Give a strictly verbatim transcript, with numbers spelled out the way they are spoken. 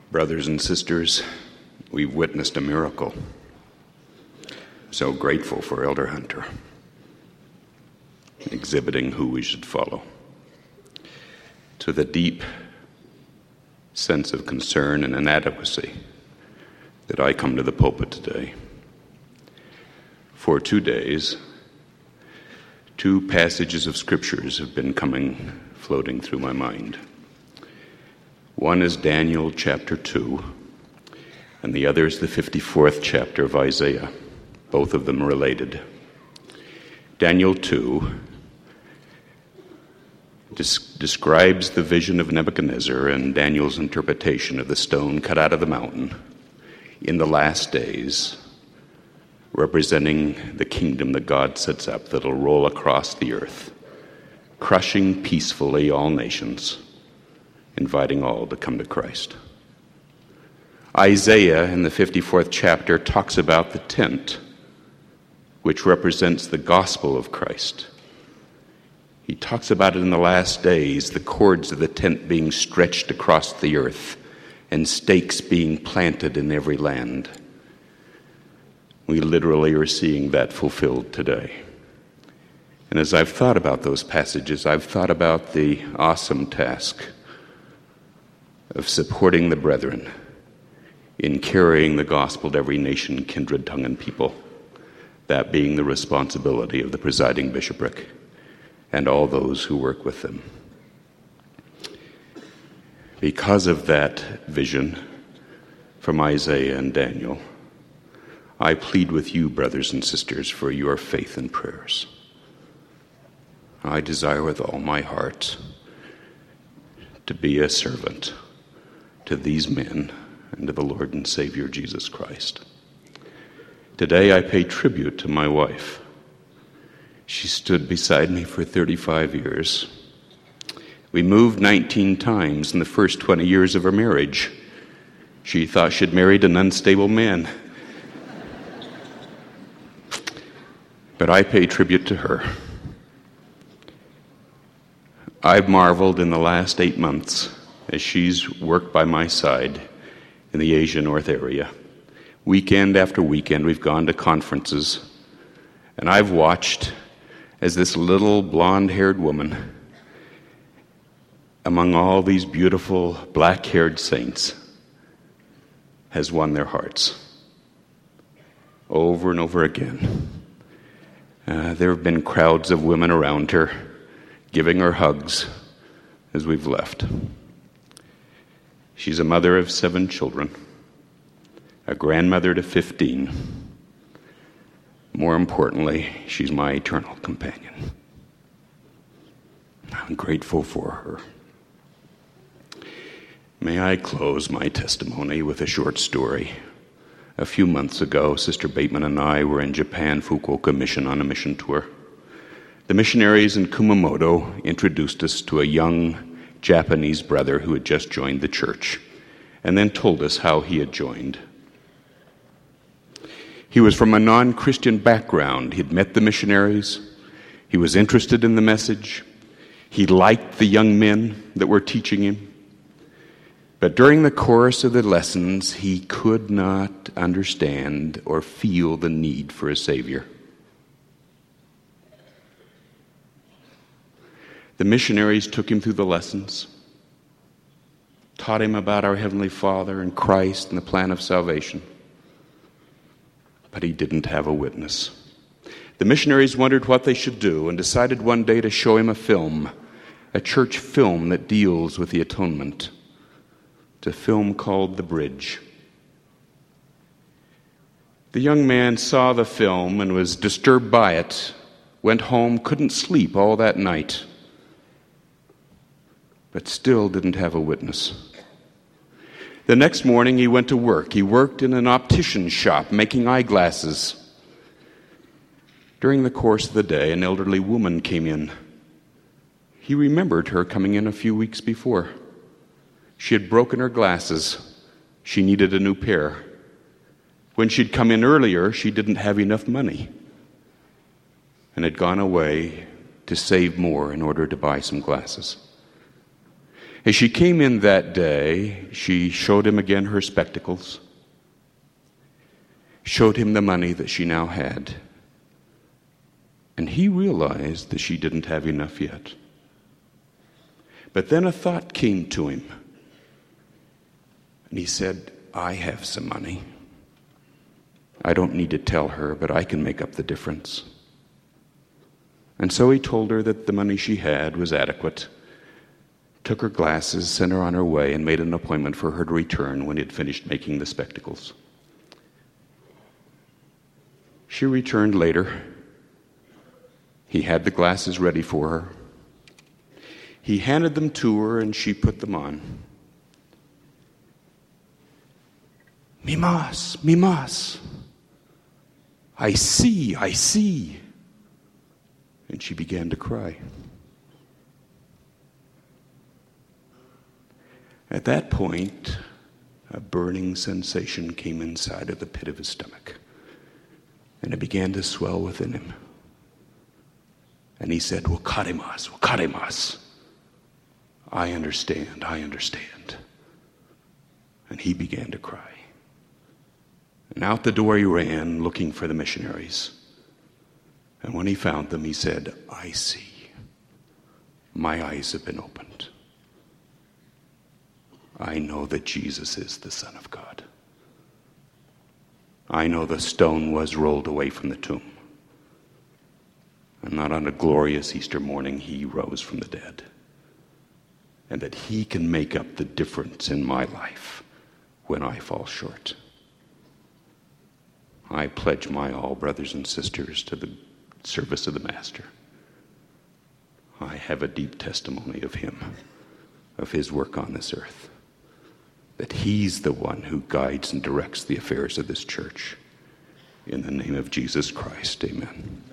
Brothers and sisters, we've witnessed a miracle. So grateful for Elder Hunter, exhibiting who we should follow. To the deep sense of concern and inadequacy that I come to the pulpit today. For two days, two passages of scriptures have been coming, floating through my mind. One is Daniel chapter two, and the other is the fifty-fourth chapter of Isaiah, both of them related. Daniel two des- describes the vision of Nebuchadnezzar and Daniel's interpretation of the stone cut out of the mountain in the last days, representing the kingdom that God sets up that'll roll across the earth, crushing peacefully all nations, inviting all to come to Christ. Isaiah in the fifty-fourth chapter talks about the tent, which represents the gospel of Christ. He talks about it in the last days, the cords of the tent being stretched across the earth and stakes being planted in every land. We literally are seeing that fulfilled today. And as I've thought about those passages, I've thought about the awesome task of supporting the brethren in carrying the gospel to every nation, kindred, tongue, and people, that being the responsibility of the presiding bishopric and all those who work with them. Because of that vision from Isaiah and Daniel, I plead with you, brothers and sisters, for your faith and prayers. I desire with all my heart to be a servant to these men and to the Lord and Savior Jesus Christ. Today I pay tribute to my wife. She stood beside me for thirty-five years. We moved nineteen times in the first twenty years of our marriage. She thought she'd married an unstable man. But I pay tribute to her. I've marveled in the last eight months as she's worked by my side in the Asia North area. Weekend after weekend, we've gone to conferences, and I've watched as this little blonde-haired woman, among all these beautiful black-haired saints, has won their hearts over and over again. Uh, there have been crowds of women around her, giving her hugs as we've left. She's a mother of seven children, a grandmother to fifteen. More importantly, she's my eternal companion. I'm grateful for her. May I close my testimony with a short story. A few months ago, Sister Bateman and I were in Japan, Fukuoka Mission, on a mission tour. The missionaries in Kumamoto introduced us to a young Japanese brother who had just joined the church, and then told us how he had joined. He was from a non-Christian background. He'd met the missionaries. He was interested in the message. He liked the young men that were teaching him. But during the course of the lessons, he could not understand or feel the need for a Savior. The missionaries took him through the lessons, taught him about our Heavenly Father and Christ and the plan of salvation. But he didn't have a witness. The missionaries wondered what they should do and decided one day to show him a film, a church film that deals with the atonement. It's a film called The Bridge. The young man saw the film and was disturbed by it, went home, couldn't sleep all that night, but still didn't have a witness. The next morning he went to work. He worked in an optician shop making eyeglasses. During the course of the day, an elderly woman came in. He remembered her coming in a few weeks before. She had broken her glasses. She needed a new pair. When she'd come in earlier, she didn't have enough money and had gone away to save more in order to buy some glasses. As she came in that day, she showed him again her spectacles, showed him the money that she now had, and he realized that she didn't have enough yet. But then a thought came to him, and he said, I have some money. I don't need to tell her, but I can make up the difference. And so he told her that the money she had was adequate, took her glasses, sent her on her way, and made an appointment for her to return when he had finished making the spectacles. She returned later. He had the glasses ready for her. He handed them to her, and she put them on. Mimas, mimas. I see, I see. And she began to cry. At that point, a burning sensation came inside of the pit of his stomach, and it began to swell within him. And he said, Wakarimas, wakarimas. I understand, I understand. And he began to cry. And out the door he ran, looking for the missionaries. And when he found them, he said, I see. My eyes have been opened. I know that Jesus is the Son of God. I know the stone was rolled away from the tomb. And not on a glorious Easter morning, he rose from the dead. And that he can make up the difference in my life when I fall short. I pledge my all, brothers and sisters, to the service of the Master. I have a deep testimony of him, of his work on this earth. That he's the one who guides and directs the affairs of this church. In the name of Jesus Christ, amen.